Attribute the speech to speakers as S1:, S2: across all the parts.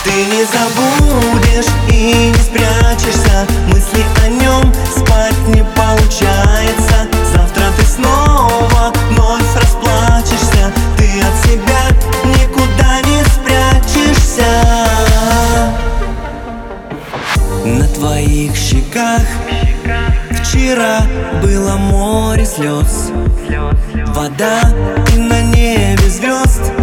S1: Ты не забудешь и не спрячешься, мысли о нем спать не получается. Завтра ты снова вновь расплачешься, ты от себя никуда не спрячешься. На твоих щеках вчера было море слез, вода и на небе звезд.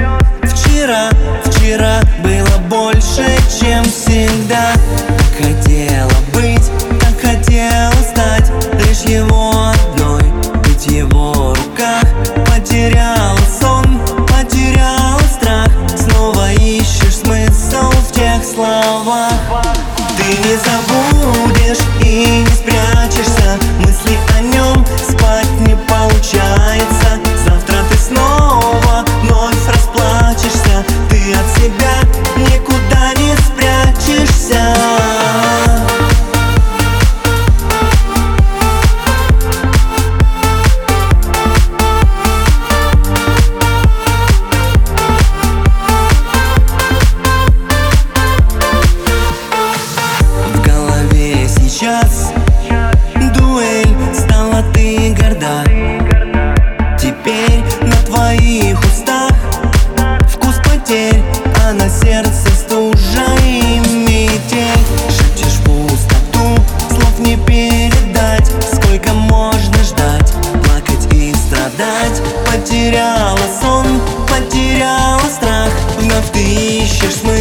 S1: Вчера было больше, чем всегда. Так хотела быть, так хотела стать лишь его одной, быть в его руках. Потеряла сон, потеряла страх, снова ищешь смысл в тех словах. Ты не забудешь и не спрячешься, мысли о нем спать не получается. Завтра ты снова вновь расплачешься, ты от себя никуда не спрячешься. В голове сейчас дуэль, стала ты горда. Теперь на твоих устах вкус потерь, а на сердце стужа и метель. Шепчешь в пустоту, слов не передать. Сколько можно ждать, плакать и страдать? Потеряла сон, потеряла страх, вновь ты ищешь смысл